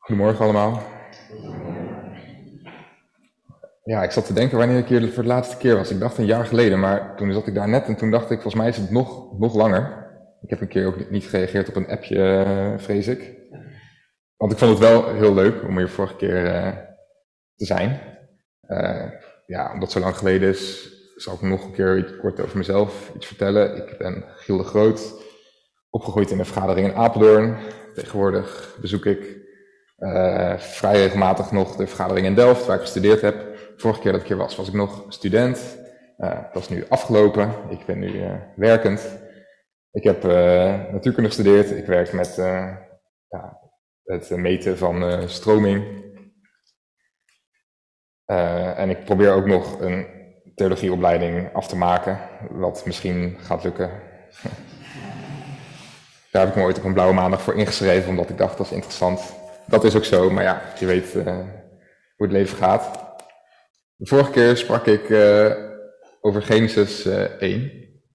Goedemorgen allemaal. Ja, ik zat te denken wanneer ik hier voor de laatste keer was. Ik dacht een jaar geleden, maar toen zat ik daar net en toen dacht ik, volgens mij is het nog langer. Ik heb een keer ook niet gereageerd op een appje, vrees ik. Want ik vond het wel heel leuk om hier vorige keer te zijn. Ja, omdat het zo lang geleden is, zal ik nog een keer iets kort over mezelf iets vertellen. Ik ben Giel de Groot, opgegroeid in een vergadering in Apeldoorn. Tegenwoordig bezoek ik vrij regelmatig nog de vergadering in Delft, waar ik gestudeerd heb. Vorige keer dat ik hier was ik nog student. Dat is nu afgelopen. Ik ben nu werkend. Ik heb natuurkunde gestudeerd. Ik werk met het meten van stroming. En ik probeer ook nog een theologieopleiding af te maken, wat misschien gaat lukken. Daar heb ik me ooit op een blauwe maandag voor ingeschreven, omdat ik dacht dat is interessant. Dat is ook zo, maar ja, je weet hoe het leven gaat. De vorige keer sprak ik over Genesis 1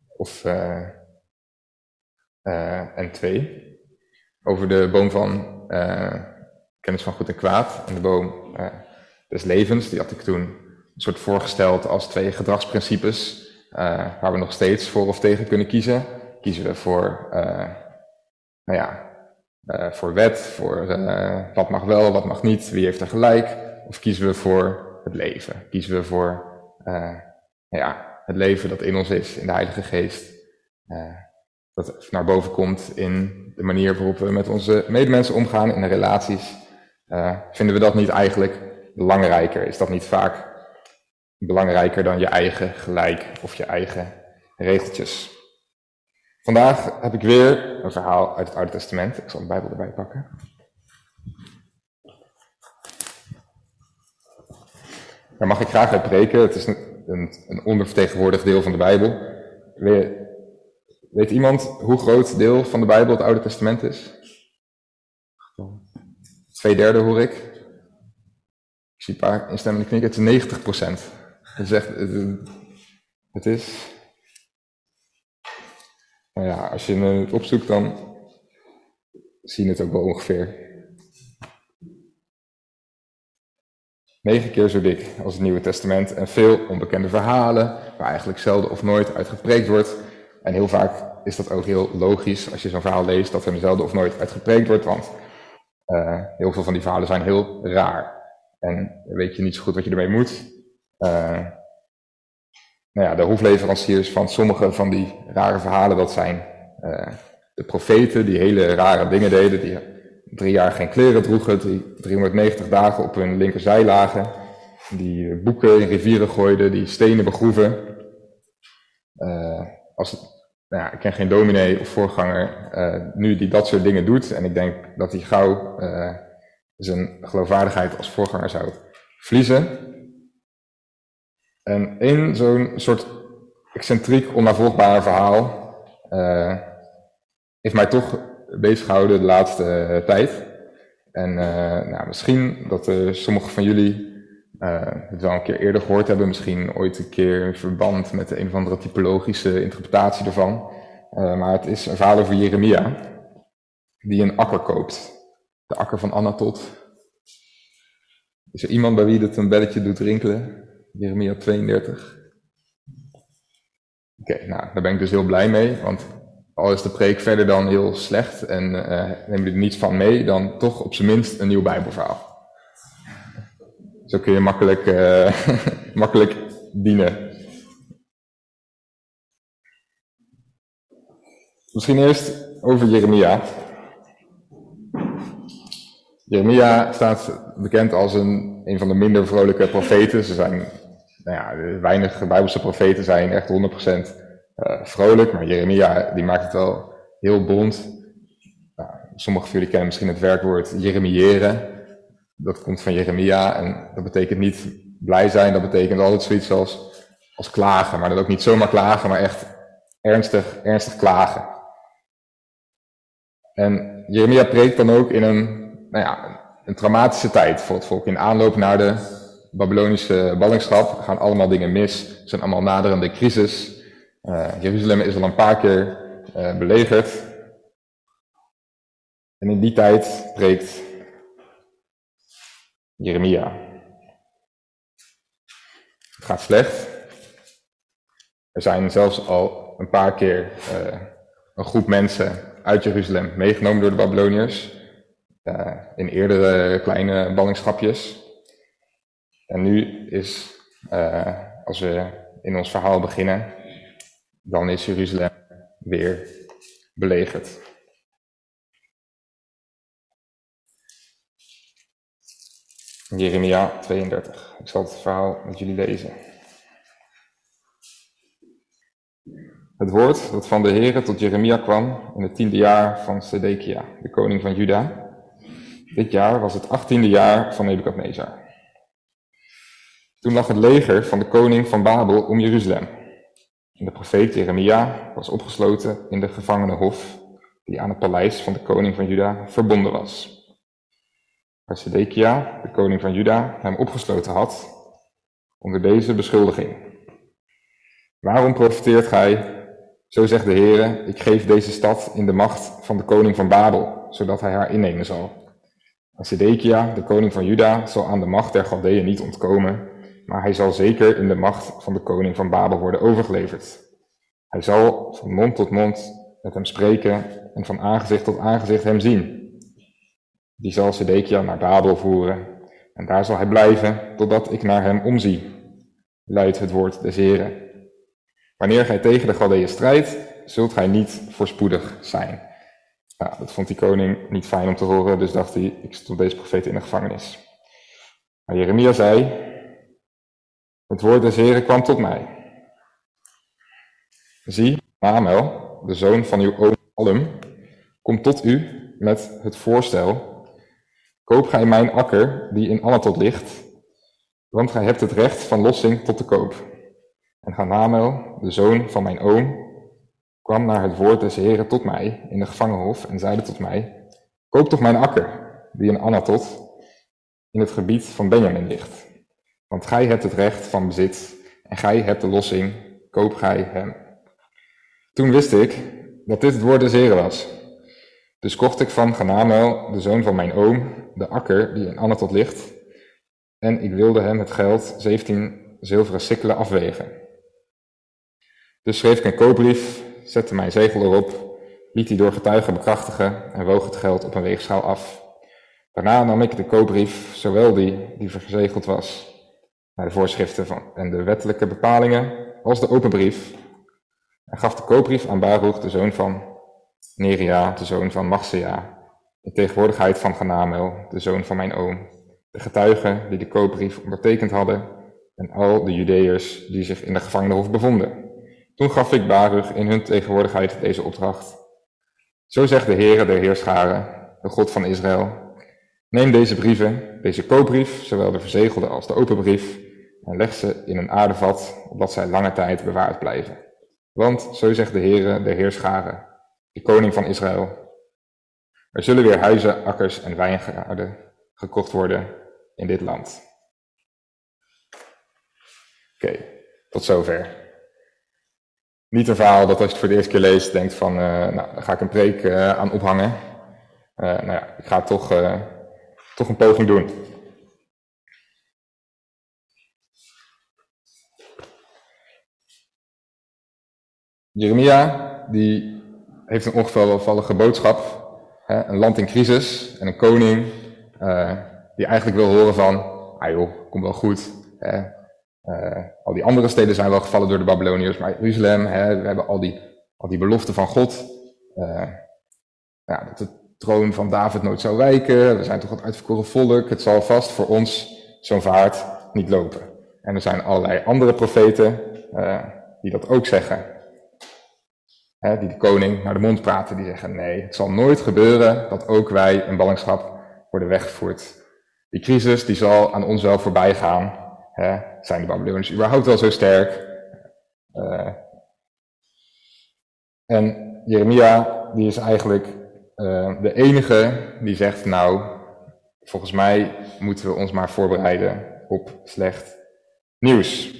en 2. Over de boom van kennis van goed en kwaad en de boom des levens. Die had ik toen een soort voorgesteld als 2 gedragsprincipes waar we nog steeds voor of tegen kunnen kiezen. Kiezen we voor voor wet, voor wat mag wel, wat mag niet, wie heeft er gelijk, of kiezen we voor het leven? Kiezen we voor het leven dat in ons is, in de Heilige Geest, dat naar boven komt in de manier waarop we met onze medemensen omgaan, in de relaties. Vinden we dat niet eigenlijk belangrijker? Is dat niet vaak belangrijker dan je eigen gelijk of je eigen regeltjes? Vandaag heb ik weer een verhaal uit het Oude Testament. Ik zal de Bijbel erbij pakken. Daar mag ik graag uit preken. Het is een ondervertegenwoordigd deel van de Bijbel. Weet iemand hoe groot deel van de Bijbel het Oude Testament is? 2/3 hoor ik. Ik zie een paar instemmende knikken. Het is 90%. Het is... Nou ja, als je het opzoekt, dan zie je het ook wel ongeveer. 9 keer zo dik als het Nieuwe Testament en veel onbekende verhalen, waar eigenlijk zelden of nooit uit gepreekt wordt. En heel vaak is dat ook heel logisch als je zo'n verhaal leest, dat er zelden of nooit uit gepreekt wordt, want heel veel van die verhalen zijn heel raar. En weet je niet zo goed wat je ermee moet. De hofleveranciers van sommige van die rare verhalen, dat zijn de profeten die hele rare dingen deden, die 3 jaar geen kleren droegen, 390 dagen op hun linkerzij lagen, die boeken in rivieren gooiden, die stenen begroeven. Ik ken geen dominee of voorganger nu die dat soort dingen doet, en ik denk dat hij gauw zijn geloofwaardigheid als voorganger zou verliezen. En één zo'n soort excentriek, onnavolgbare verhaal heeft mij toch bezig gehouden de laatste tijd. En misschien dat sommigen van jullie het wel een keer eerder gehoord hebben, misschien ooit een keer in verband met een of andere typologische interpretatie ervan. Maar het is een verhaal over Jeremia, die een akker koopt. De akker van Anatot. Is er iemand bij wie dat een belletje doet rinkelen? Jeremia 32. Oké, daar ben ik dus heel blij mee, want al is de preek verder dan heel slecht en neem je er niets van mee, dan toch op zijn minst een nieuw Bijbelverhaal. Zo kun je makkelijk dienen. Misschien eerst over Jeremia. Jeremia staat bekend als een van de minder vrolijke profeten. Er zijn weinig Bijbelse profeten zijn echt 100% vrolijk, maar Jeremia die maakt het wel heel bont. Sommigen van jullie kennen misschien het werkwoord jeremiëren. Dat komt van Jeremia en dat betekent niet blij zijn, dat betekent altijd zoiets als klagen. Maar dat ook niet zomaar klagen, maar echt ernstig klagen. En Jeremia preekt dan ook in een traumatische tijd voor het volk. In aanloop naar de Babylonische ballingschap gaan allemaal dingen mis. Er zijn allemaal naderende crisis. Jeruzalem is al een paar keer belegerd. En in die tijd preekt Jeremia. Het gaat slecht. Er zijn zelfs al een paar keer een groep mensen uit Jeruzalem meegenomen door de Babyloniërs. In eerdere kleine ballingschapjes. En nu is, als we in ons verhaal beginnen, dan is Jeruzalem weer belegerd. Jeremia 32. Ik zal het verhaal met jullie lezen. Het woord dat van de Heere tot Jeremia kwam in het 10e jaar van Sedekia, de koning van Juda. Dit jaar was het 18e jaar van Nebukadnezar. Toen lag het leger van de koning van Babel om Jeruzalem. En de profeet Jeremia was opgesloten in de gevangenenhof die aan het paleis van de koning van Juda verbonden was. Waar Sedekia, de koning van Juda, hem opgesloten had onder deze beschuldiging. Waarom profiteert gij? Zo zegt de Heere, ik geef deze stad in de macht van de koning van Babel, zodat hij haar innemen zal. En Sedekia, de koning van Juda, zal aan de macht der Galdeeën niet ontkomen, maar hij zal zeker in de macht van de koning van Babel worden overgeleverd. Hij zal van mond tot mond met hem spreken en van aangezicht tot aangezicht hem zien. Die zal Sedekia naar Babel voeren en daar zal hij blijven totdat ik naar hem omzie, luidt het woord des Heren. Wanneer gij tegen de Galdeeën strijdt, zult gij niet voorspoedig zijn. Nou, dat vond die koning niet fijn om te horen, dus dacht hij, ik stond deze profeet in de gevangenis. Maar Jeremia zei, het woord des Heren kwam tot mij. Zie, Hanamel, de zoon van uw oom Shallum, komt tot u met het voorstel, koop gij mijn akker die in Anatot ligt, want gij hebt het recht van lossing tot de koop. En Hanamel, de zoon van mijn oom, kwam naar het woord des Heren tot mij in de gevangenhof en zeide tot mij, koop toch mijn akker, die in Anatot, in het gebied van Benjamin ligt. Want gij hebt het recht van bezit en gij hebt de lossing, koop gij hem. Toen wist ik dat dit het woord des Heren was. Dus kocht ik van Hanamel, de zoon van mijn oom, de akker die in Anatot ligt, en ik wilde hem het geld 17 zilveren sikkelen afwegen. Dus schreef ik een koopbrief, zette mijn zegel erop, liet die door getuigen bekrachtigen en woog het geld op een weegschaal af. Daarna nam ik de koopbrief, zowel die verzegeld was, naar de voorschriften en de wettelijke bepalingen, als de open brief, en gaf de koopbrief aan Baruch, de zoon van Neria, de zoon van Mahsea, in tegenwoordigheid van Hanamel, de zoon van mijn oom, de getuigen die de koopbrief ondertekend hadden, en al de Judeërs die zich in de gevangenenhof bevonden. Toen gaf ik Baruch in hun tegenwoordigheid deze opdracht. Zo zegt de Heere der Heerscharen, de God van Israël, neem deze brieven, deze koopbrief, zowel de verzegelde als de open brief, en leg ze in een aardevat, opdat zij lange tijd bewaard blijven. Want, zo zegt de Heere der Heerscharen, de koning van Israël, er zullen weer huizen, akkers en wijngaarden gekocht worden in dit land. Oké, tot zover. Niet een verhaal dat als je het voor de eerste keer leest, denkt van, nou, daar ga ik een preek aan ophangen. Nou ja, ik ga toch een poging doen. Jeremia, die heeft een ongevallige boodschap. Een land in crisis en een koning die eigenlijk wil horen van, ah joh, komt wel goed. Al die andere steden zijn wel gevallen door de Babyloniërs, maar Jeruzalem, we hebben al die beloften van God. Dat de troon van David nooit zou wijken, we zijn toch het uitverkoren volk, het zal vast voor ons zo'n vaart niet lopen. En er zijn allerlei andere profeten die dat ook zeggen. Die de koning naar de mond praten, die zeggen nee, het zal nooit gebeuren dat ook wij in ballingschap worden weggevoerd. Die crisis die zal aan ons wel voorbij gaan. Zijn de Babyloniërs überhaupt wel zo sterk? En Jeremia, die is eigenlijk de enige die zegt, nou, volgens mij moeten we ons maar voorbereiden op slecht nieuws.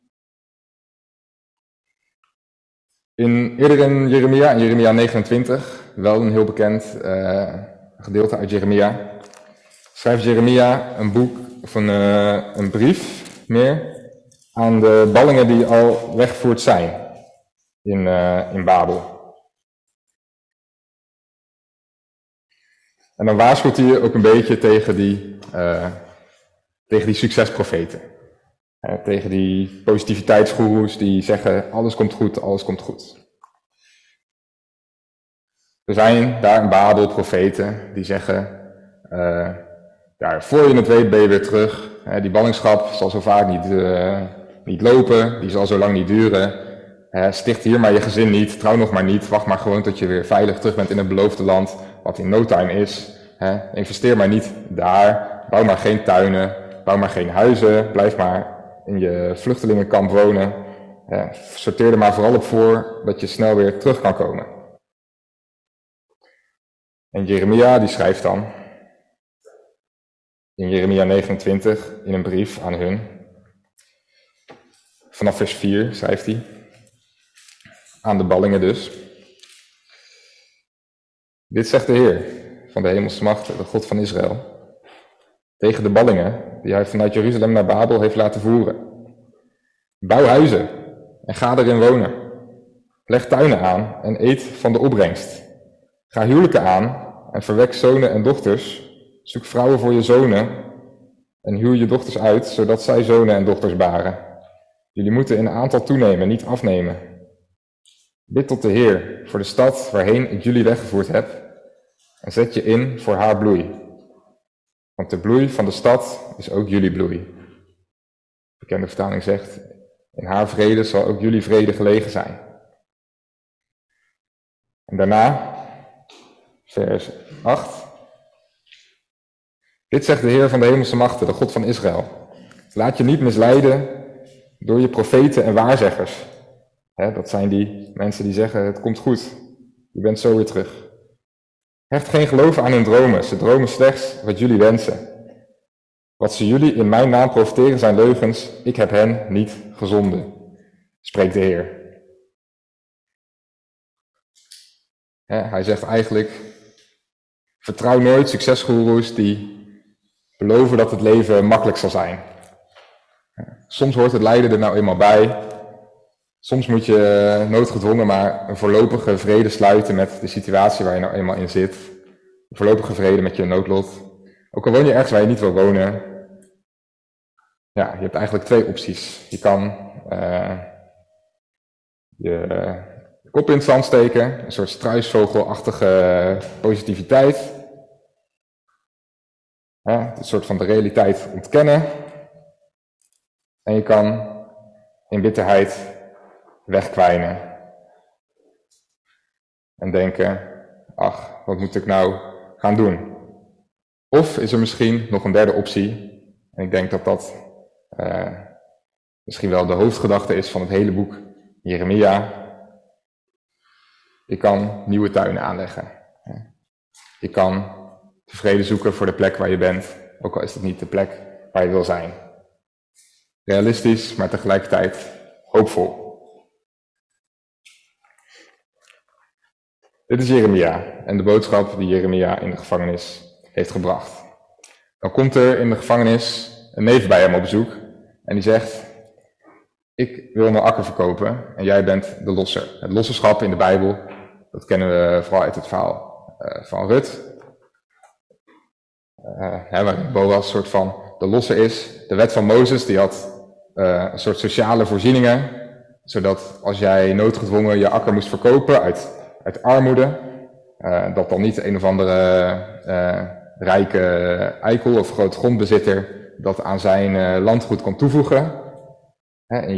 Eerder in Jeremia 29, wel een heel bekend gedeelte uit Jeremia, schrijft Jeremia een boek een brief meer aan de ballingen die al weggevoerd zijn in Babel. En dan waarschuwt hij ook een beetje tegen die succesprofeten. Tegen die positiviteitsgoeroes die zeggen alles komt goed, alles komt goed. Er zijn daar in Babel profeten die zeggen, voor je het weet ben je weer terug. Die ballingschap zal zo vaak niet lopen, die zal zo lang niet duren. Sticht hier maar je gezin niet, trouw nog maar niet, wacht maar gewoon tot je weer veilig terug bent in het beloofde land, wat in no time is. Investeer maar niet daar, bouw maar geen tuinen, bouw maar geen huizen, blijf maar in je vluchtelingenkamp wonen. Sorteer er maar vooral op voor dat je snel weer terug kan komen. En Jeremia die schrijft dan in Jeremia 29 in een brief aan hun, vanaf vers 4 schrijft hij, aan de ballingen dus. Dit zegt de Heer van de hemelse machten, de God van Israël, tegen de ballingen die hij vanuit Jeruzalem naar Babel heeft laten voeren. Bouw huizen en ga erin wonen. Leg tuinen aan en eet van de opbrengst. Ga huwelijken aan en verwek zonen en dochters. Zoek vrouwen voor je zonen en huw je dochters uit, zodat zij zonen en dochters baren. Jullie moeten in aantal toenemen, niet afnemen. Bid tot de Heer voor de stad waarheen ik jullie weggevoerd heb en zet je in voor haar bloei. Want de bloei van de stad is ook jullie bloei. De bekende vertaling zegt, in haar vrede zal ook jullie vrede gelegen zijn. En daarna, vers 8. Dit zegt de Heer van de hemelse machten, de God van Israël. Laat je niet misleiden door je profeten en waarzeggers. Dat zijn die mensen die zeggen, het komt goed, je bent zo weer terug. Hecht geen geloof aan hun dromen, ze dromen slechts wat jullie wensen. Wat ze jullie in mijn naam profiteren zijn leugens, ik heb hen niet gezonden, spreekt de Heer. Hij zegt eigenlijk, vertrouw nooit succesgoeroes die beloven dat het leven makkelijk zal zijn. Soms hoort het lijden er nou eenmaal bij. Soms moet je noodgedwongen maar een voorlopige vrede sluiten met de situatie waar je nou eenmaal in zit. Een voorlopige vrede met je noodlot. Ook al woon je ergens waar je niet wil wonen. Ja, je hebt eigenlijk twee opties. Je kan je kop in het zand steken, een soort struisvogelachtige positiviteit. Een soort van de realiteit ontkennen. En je kan in bitterheid wegkwijnen. En denken, ach, wat moet ik nou gaan doen? Of is er misschien nog een derde optie? En ik denk dat dat misschien wel de hoofdgedachte is van het hele boek Jeremia. Je kan nieuwe tuinen aanleggen. Je kan tevreden zoeken voor de plek waar je bent, ook al is dat niet de plek waar je wil zijn. Realistisch, maar tegelijkertijd hoopvol. Dit is Jeremia en de boodschap die Jeremia in de gevangenis heeft gebracht. Dan komt er in de gevangenis een neef bij hem op bezoek en die zegt, ik wil mijn akker verkopen en jij bent de losser. Het losserschap in de Bijbel, dat kennen we vooral uit het verhaal van Rut. Waarin Boas een soort van de losser is. De wet van Mozes die had een soort sociale voorzieningen, zodat als jij noodgedwongen je akker moest verkopen uit armoede, dat dan niet een of andere rijke eikel of groot grondbezitter dat aan zijn landgoed kon toevoegen. In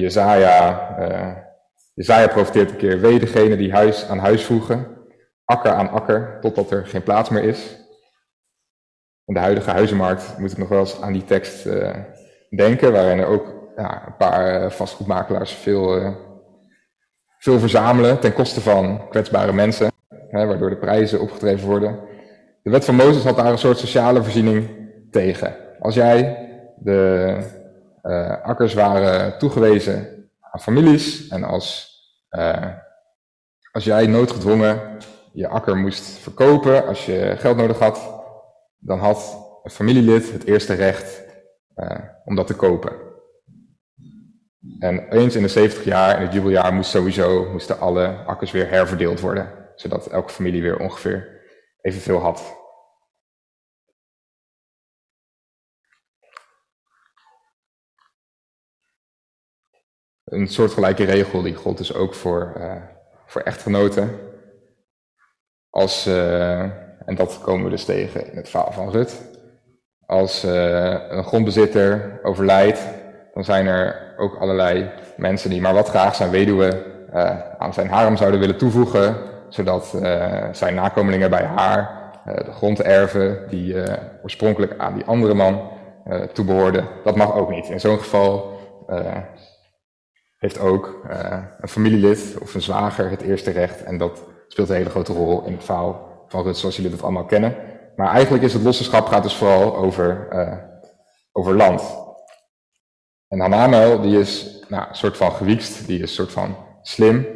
Jesaja profiteert een keer, wee degene die huis aan huis voegen, akker aan akker, totdat er geen plaats meer is. In de huidige huizenmarkt moet ik nog wel eens aan die tekst denken, waarin er ook een paar vastgoedmakelaars veel verzamelen ten koste van kwetsbare mensen, waardoor de prijzen opgedreven worden. De wet van Mozes had daar een soort sociale voorziening tegen. Als jij de akkers waren toegewezen aan families en als jij noodgedwongen je akker moest verkopen, als je geld nodig had, dan had een familielid het eerste recht om dat te kopen. En eens in de 70 jaar, in het jubeljaar, moesten alle akkers weer herverdeeld worden, zodat elke familie weer ongeveer evenveel had. Een soortgelijke regel die gold dus ook voor echtgenoten. En dat komen we dus tegen in het verhaal van Rut. Als een grondbezitter overlijdt, dan zijn er ook allerlei mensen die maar wat graag zijn weduwe aan zijn harem zouden willen toevoegen, zodat zijn nakomelingen bij haar de grond erven die oorspronkelijk aan die andere man toebehoorden. Dat mag ook niet. In zo'n geval heeft ook een familielid of een zwager het eerste recht en dat speelt een hele grote rol in het verhaal van Rut zoals jullie dat allemaal kennen. Maar eigenlijk is het lossenschap gaat dus vooral over land. En Hanamel, die is een soort van gewiekst, die is een soort van slim.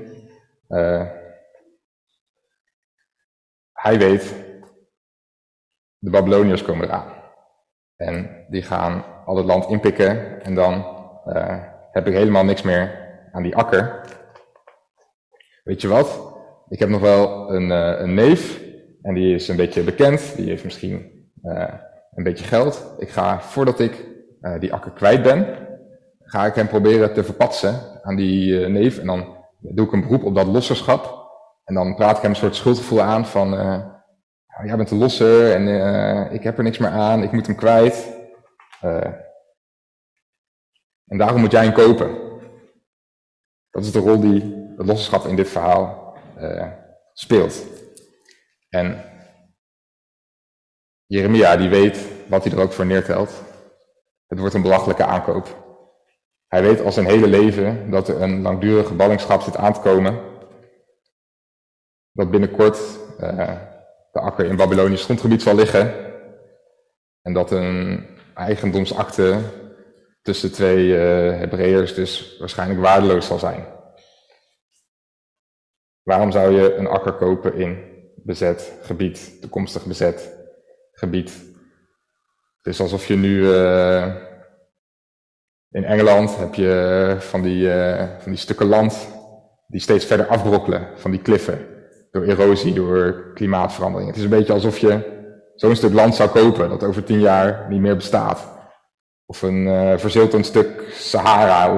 Hij weet, de Babyloniërs komen eraan. En die gaan al het land inpikken en dan heb ik helemaal niks meer aan die akker. Weet je wat? Ik heb nog wel een neef en die is een beetje bekend, die heeft misschien een beetje geld. Ik ga, voordat ik die akker kwijt ben, ga ik hem proberen te verpatsen aan die neef en dan doe ik een beroep op dat losserschap. En dan praat ik hem een soort schuldgevoel aan van, jij bent de losser en ik heb er niks meer aan, ik moet hem kwijt. En daarom moet jij hem kopen. Dat is de rol die het losserschap in dit verhaal speelt. En Jeremia die weet wat hij er ook voor neertelt. Het wordt een belachelijke aankoop. Hij weet al zijn hele leven dat er een langdurige ballingschap zit aan te komen. Dat binnenkort de akker in Babylonisch grondgebied zal liggen. En dat een eigendomsakte tussen twee Hebreeërs dus waarschijnlijk waardeloos zal zijn. Waarom zou je een akker kopen in bezet gebied, toekomstig bezet gebied? Het is alsof je nu in Engeland heb je van die stukken land die steeds verder afbrokkelen, van die kliffen. Door erosie, door klimaatverandering. Het is een beetje alsof je zo'n stuk land zou kopen dat over 10 jaar niet meer bestaat. Of een verziltend stuk Sahara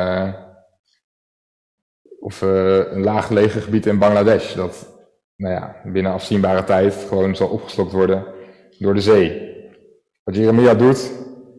of een laaggelegen gebied in Bangladesh dat binnen afzienbare tijd gewoon zal opgeslokt worden door de zee. Wat Jeremia doet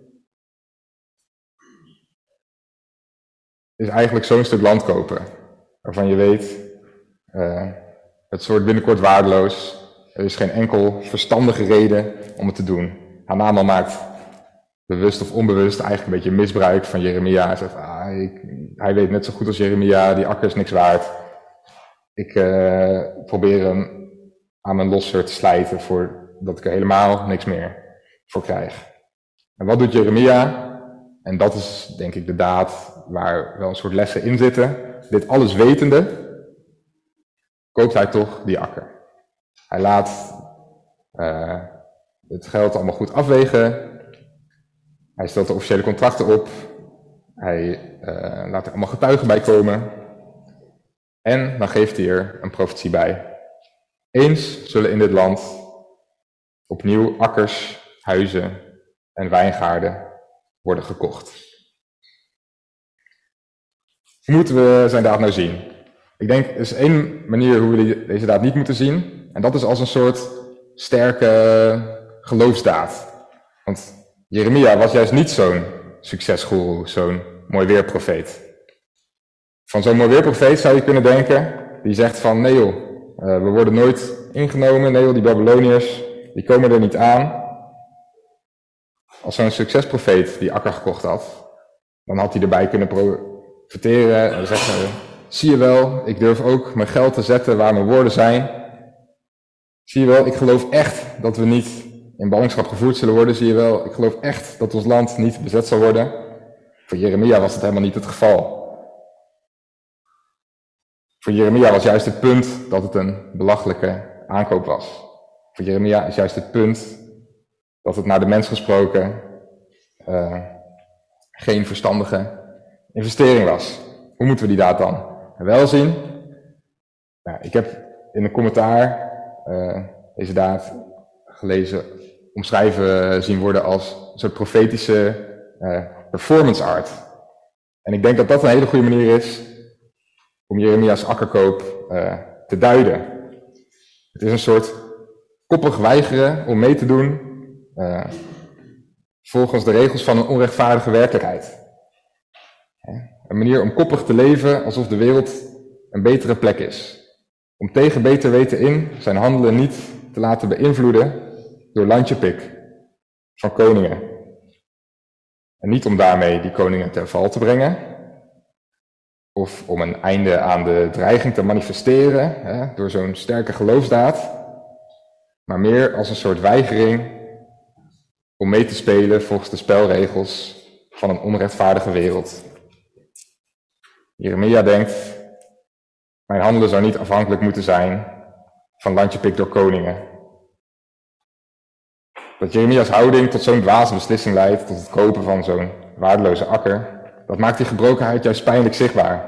is eigenlijk zo'n stuk land kopen waarvan je weet het wordt binnenkort waardeloos. Er is geen enkel verstandige reden om het te doen. Hanamel maakt bewust of onbewust eigenlijk een beetje misbruik van Jeremia. Hij zegt, hij weet net zo goed als Jeremia, die akker is niks waard. Ik probeer hem aan mijn losser te slijten voordat ik er helemaal niks meer voor krijg. En wat doet Jeremia? En dat is denk ik de daad waar wel een soort lessen in zitten. Dit alles wetende, koopt hij toch die akker. Hij laat het geld allemaal goed afwegen. Hij stelt de officiële contracten op. Hij laat er allemaal getuigen bij komen. En dan geeft hij er een profetie bij. Eens zullen in dit land opnieuw akkers, huizen en wijngaarden worden gekocht. Hoe moeten we zijn daad nou zien? Ik denk, er is één manier hoe we deze daad niet moeten zien. En dat is als een soort sterke geloofsdaad. Want Jeremia was juist niet zo'n succesgoeroe, zo'n mooi weerprofeet. Van zo'n mooi weerprofeet zou je kunnen denken, die zegt van nee joh, we worden nooit ingenomen, nee joh, die Babyloniërs, die komen er niet aan. Als zo'n succesprofeet die akker gekocht had, dan had hij erbij kunnen profiteren en zeggen, zie je wel, ik durf ook mijn geld te zetten waar mijn woorden zijn. Zie je wel, ik geloof echt dat we niet in ballingschap gevoerd zullen worden. Zie je wel, ik geloof echt dat ons land niet bezet zal worden. Voor Jeremia was het helemaal niet het geval. Voor Jeremia was juist het punt dat het een belachelijke aankoop was. Voor Jeremia is juist het punt dat het naar de mens gesproken geen verstandige investering was. Hoe moeten we die daad dan wel zien? Nou, ik heb in een commentaar deze daad gelezen, omschrijven zien worden als een soort profetische performance art. En ik denk dat dat een hele goede manier is om Jeremia's akkerkoop te duiden. Het is een soort koppig weigeren om mee te doen volgens de regels van een onrechtvaardige werkelijkheid. Een manier om koppig te leven alsof de wereld een betere plek is. Om tegen beter weten in zijn handelen niet te laten beïnvloeden door landjepik van koningen. En niet om daarmee die koningen ten val te brengen, of om een einde aan de dreiging te manifesteren door zo'n sterke geloofsdaad, maar meer als een soort weigering om mee te spelen volgens de spelregels van een onrechtvaardige wereld. Jeremia denkt, mijn handelen zou niet afhankelijk moeten zijn van landjepik door koningen. Dat Jeremia's houding tot zo'n dwaze beslissing leidt, tot het kopen van zo'n waardeloze akker, dat maakt die gebrokenheid juist pijnlijk zichtbaar.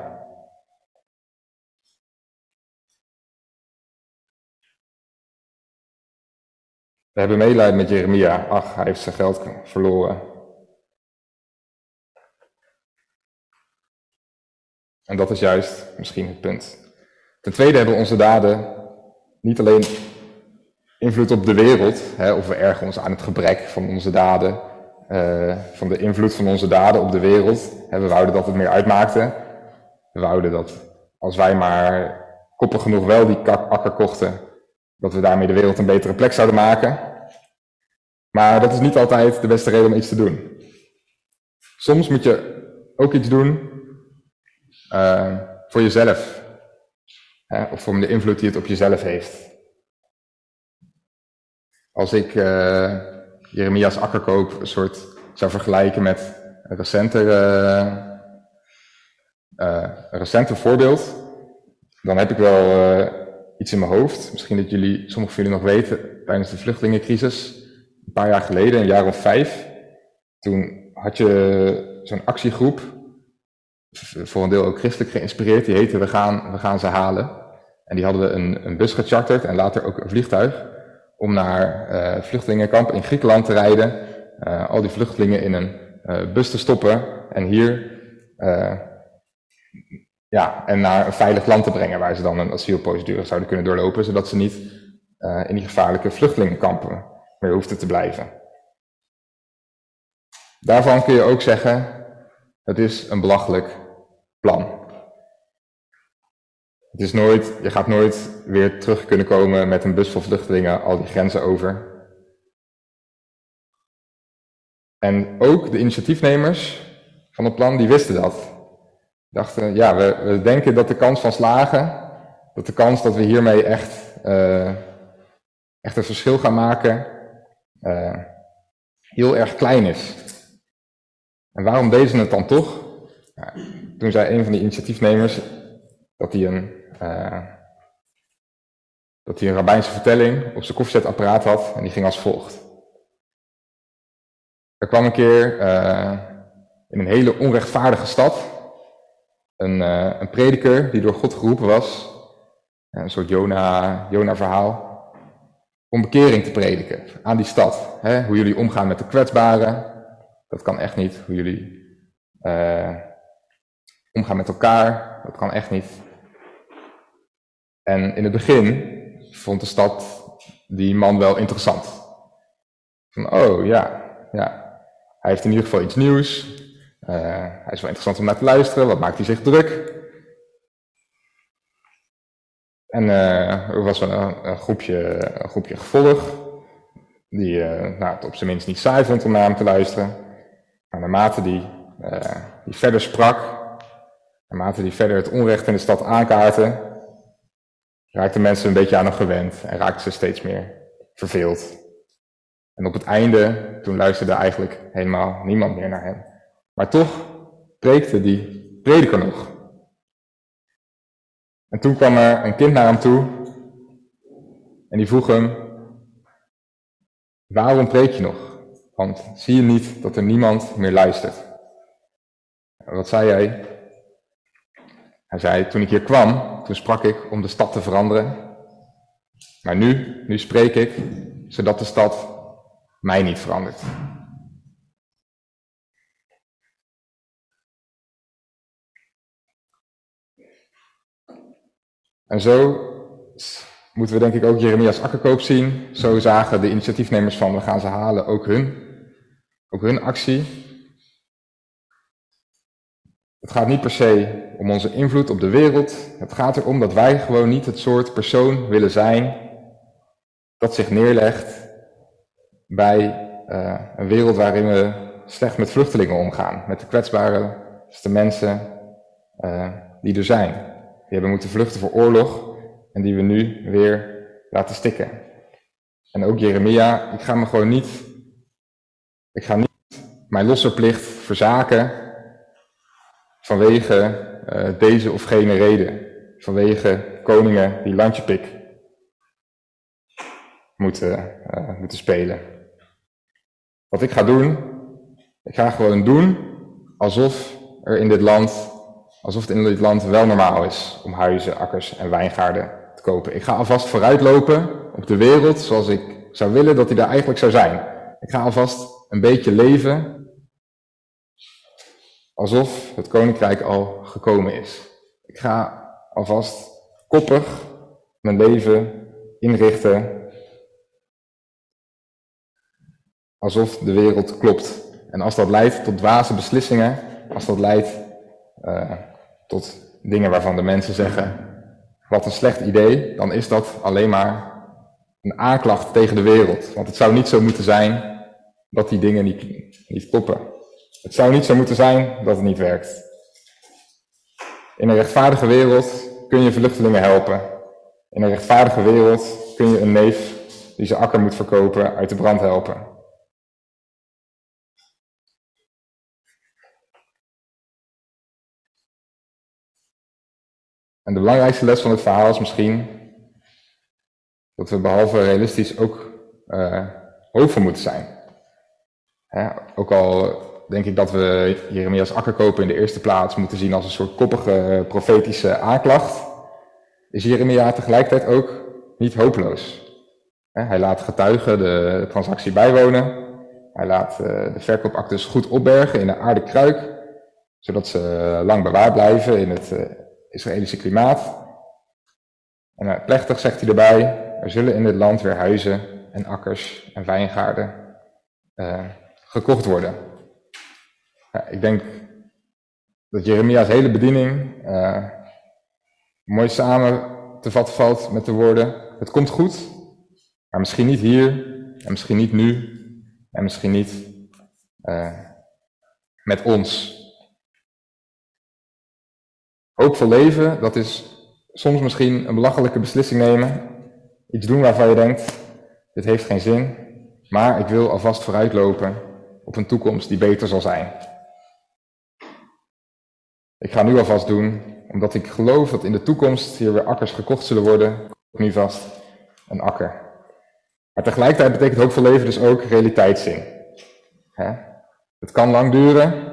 We hebben medelijden met Jeremia. Ach, hij heeft zijn geld verloren. En dat is juist misschien het punt. Ten tweede hebben onze daden niet alleen invloed op de wereld, of we ergeren ons aan het gebrek van onze daden, van de invloed van onze daden op de wereld. We wouden dat het meer uitmaakte. We wouden dat als wij maar koppig genoeg wel die akker kochten, dat we daarmee de wereld een betere plek zouden maken. Maar dat is niet altijd de beste reden om iets te doen. Soms moet je ook iets doen voor jezelf. Of om de invloed die het op jezelf heeft. Als ik Jeremia's akkerkoop een soort zou vergelijken met een recenter voorbeeld, dan heb ik wel iets in mijn hoofd. Misschien dat sommigen van jullie nog weten, tijdens de vluchtelingencrisis, een paar jaar geleden, een jaar of 5, toen had je zo'n actiegroep, voor een deel ook christelijk geïnspireerd, die heette We gaan ze halen. En die hadden een bus gecharterd en later ook een vliegtuig om naar vluchtelingenkamp in Griekenland te rijden, al die vluchtelingen in een bus te stoppen en hier en naar een veilig land te brengen waar ze dan een asielprocedure zouden kunnen doorlopen, zodat ze niet in die gevaarlijke vluchtelingenkampen meer hoefden te blijven. Daarvan kun je ook zeggen, het is een belachelijk plan. Je gaat nooit weer terug kunnen komen met een bus vol vluchtelingen al die grenzen over. En ook de initiatiefnemers van het plan, die wisten dat. Dachten, ja, we denken dat de kans van slagen, dat de kans dat we hiermee echt een verschil gaan maken, heel erg klein is. En waarom deden ze het dan toch? Ja, toen zei een van die initiatiefnemers dat hij een rabbijnse vertelling op zijn koffiezetapparaat had en die ging als volgt. Er kwam een keer in een hele onrechtvaardige stad een prediker die door God geroepen was, een soort Jona-verhaal, om bekering te prediken aan die stad. Hoe jullie omgaan met de kwetsbaren, dat kan echt niet. Hoe jullie omgaan met elkaar, dat kan echt niet. En in het begin vond de stad die man wel interessant. Van, oh ja, hij heeft in ieder geval iets nieuws. Hij is wel interessant om naar te luisteren. Wat maakt hij zich druk? En er was wel een groepje gevolg die het op zijn minst niet saai vond om naar hem te luisteren. Maar naarmate die verder sprak, naarmate die verder het onrecht in de stad aankaartte, raakten mensen een beetje aan hem gewend en raakten ze steeds meer verveeld. En op het einde, toen luisterde eigenlijk helemaal niemand meer naar hem. Maar toch preekte die prediker nog. En toen kwam er een kind naar hem toe en die vroeg hem, waarom preek je nog? Want zie je niet dat er niemand meer luistert? Wat zei hij? Hij zei, toen ik hier kwam, toen sprak ik om de stad te veranderen. Maar nu spreek ik, zodat de stad mij niet verandert. En zo moeten we denk ik ook Jeremia's akkerkoop zien. Zo zagen de initiatiefnemers van we gaan ze halen ook hun actie. Het gaat niet per se om onze invloed op de wereld. Het gaat erom dat wij gewoon niet het soort persoon willen zijn dat zich neerlegt bij een wereld waarin we slecht met vluchtelingen omgaan. Met de kwetsbare mensen die er zijn. Die hebben moeten vluchten voor oorlog en die we nu weer laten stikken. En ook Jeremia, ik ga niet mijn losserplicht verzaken vanwege deze of gene reden. Vanwege koningen die landjepik moeten spelen. Wat ik ga doen, ik ga gewoon doen alsof het in dit land wel normaal is om huizen, akkers en wijngaarden te kopen. Ik ga alvast vooruitlopen op de wereld zoals ik zou willen dat die daar eigenlijk zou zijn. Ik ga alvast een beetje leven alsof het koninkrijk al gekomen is. Ik ga alvast koppig mijn leven inrichten alsof de wereld klopt. En als dat leidt tot dwaze beslissingen, als dat leidt tot dingen waarvan de mensen zeggen, wat een slecht idee, dan is dat alleen maar een aanklacht tegen de wereld. Want het zou niet zo moeten zijn dat die dingen niet kloppen. Het zou niet zo moeten zijn dat het niet werkt. In een rechtvaardige wereld kun je vluchtelingen helpen. In een rechtvaardige wereld kun je een neef die zijn akker moet verkopen uit de brand helpen. En de belangrijkste les van het verhaal is misschien dat we behalve realistisch ook hoopvol moeten zijn. Ook al denk ik dat we Jeremia's akkerkopen in de eerste plaats moeten zien als een soort koppige profetische aanklacht, is Jeremia tegelijkertijd ook niet hopeloos. Hij laat getuigen de transactie bijwonen. Hij laat de verkoopactes goed opbergen in een aarden kruik, zodat ze lang bewaard blijven in het Israëlische klimaat. En plechtig zegt hij erbij, er zullen in dit land weer huizen en akkers en wijngaarden gekocht worden. Ja, ik denk dat Jeremia's hele bediening mooi samen te vatten valt met de woorden, het komt goed, maar misschien niet hier, en misschien niet nu, en misschien niet met ons. Hoopvol leven, dat is soms misschien een belachelijke beslissing nemen. Iets doen waarvan je denkt, dit heeft geen zin, maar ik wil alvast vooruitlopen op een toekomst die beter zal zijn. Ik ga nu alvast doen, omdat ik geloof dat in de toekomst hier weer akkers gekocht zullen worden, koop ik nu vast een akker. Maar tegelijkertijd betekent hoopvol leven dus ook realiteitszin. Het kan lang duren.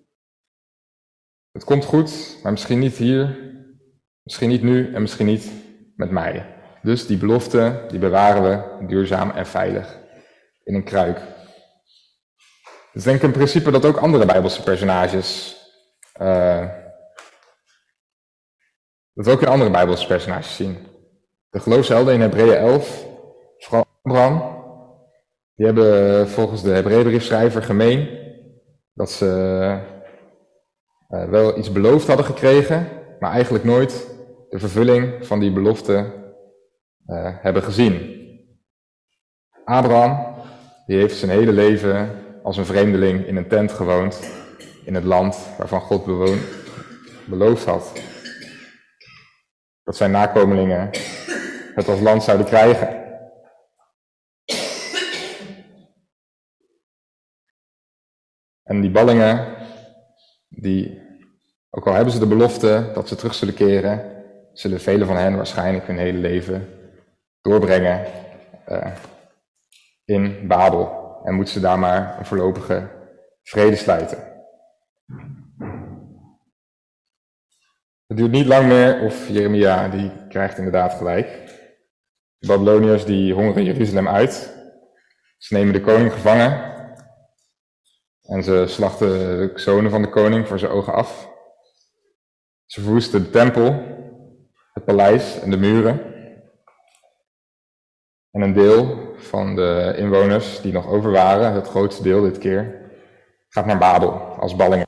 Het komt goed, maar misschien niet hier, misschien niet nu en misschien niet met mij. Dus die belofte, die bewaren we duurzaam en veilig in een kruik. Dat is denk ik een principe dat ook andere Bijbelse personages, dat we ook in andere Bijbelse personages zien. De geloofshelden in Hebreeën 11, vooral Abraham, die hebben volgens de Hebreeënbriefschrijver gemeen dat ze wel iets beloofd hadden gekregen, maar eigenlijk nooit de vervulling van die belofte hebben gezien. Abraham, die heeft zijn hele leven als een vreemdeling in een tent gewoond, in het land waarvan God beloofd had dat zijn nakomelingen het als land zouden krijgen. En die ballingen, ook al hebben ze de belofte dat ze terug zullen keren, zullen velen van hen waarschijnlijk hun hele leven doorbrengen in Babel. En moeten ze daar maar een voorlopige vrede sluiten. Het duurt niet lang meer of Jeremia die krijgt inderdaad gelijk. De Babyloniërs die hongeren Jeruzalem uit. Ze nemen de koning gevangen. En ze slachten de zonen van de koning voor zijn ogen af. Ze verwoesten de tempel, het paleis en de muren. En een deel van de inwoners die nog over waren, het grootste deel dit keer, gaat naar Babel als ballingen.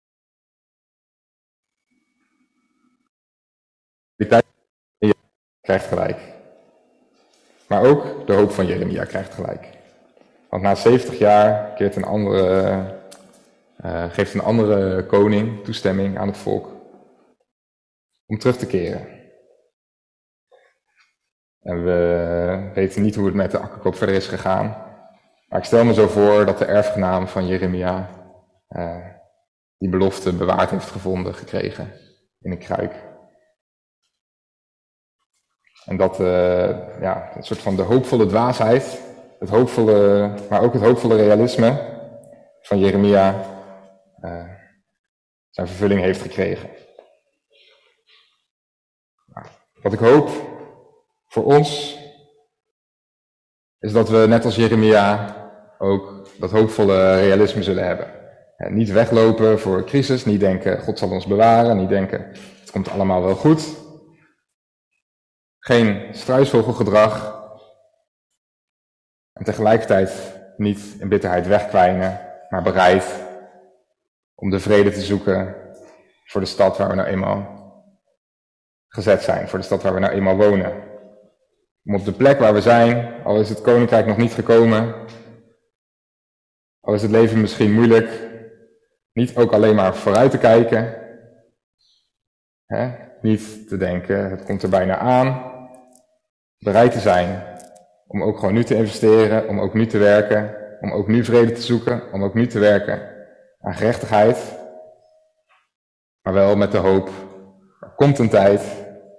Die tijd krijgt gelijk. Maar ook de hoop van Jeremia krijgt gelijk. Want na 70 jaar geeft een andere koning toestemming aan het volk om terug te keren. En we weten niet hoe het met de akkerkoop verder is gegaan. Maar ik stel me zo voor dat de erfgenaam van Jeremia die belofte bewaard heeft gekregen in een kruik. En dat een soort van de hoopvolle dwaasheid, maar ook het hoopvolle realisme van Jeremia zijn vervulling heeft gekregen. Wat ik hoop voor ons is dat we net als Jeremia ook dat hoopvolle realisme zullen hebben. Niet weglopen voor een crisis, niet denken God zal ons bewaren, niet denken het komt allemaal wel goed. Geen struisvogelgedrag en tegelijkertijd niet in bitterheid wegkwijnen, maar bereid om de vrede te zoeken voor de stad waar we nou eenmaal gezet zijn, voor de stad waar we nou eenmaal wonen. Om op de plek waar we zijn, al is het koninkrijk nog niet gekomen, al is het leven misschien moeilijk, niet ook alleen maar vooruit te kijken, niet te denken het komt er bijna aan, bereid te zijn om ook gewoon nu te investeren, om ook nu te werken, om ook nu vrede te zoeken, om ook nu te werken aan gerechtigheid, maar wel met de hoop, er komt een tijd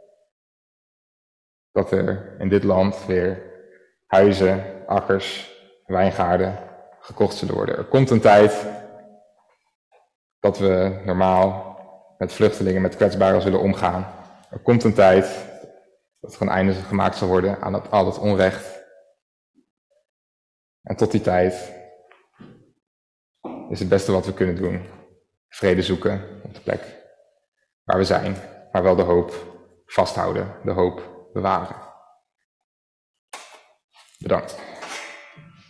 dat er in dit land weer huizen, akkers, wijngaarden gekocht zullen worden. Er komt een tijd dat we normaal met vluchtelingen, met kwetsbaren zullen omgaan. Er komt een tijd dat er een einde gemaakt zal worden aan al het onrecht. En tot die tijd is het beste wat we kunnen doen vrede zoeken op de plek waar we zijn, maar wel de hoop vasthouden, de hoop bewaren. Bedankt.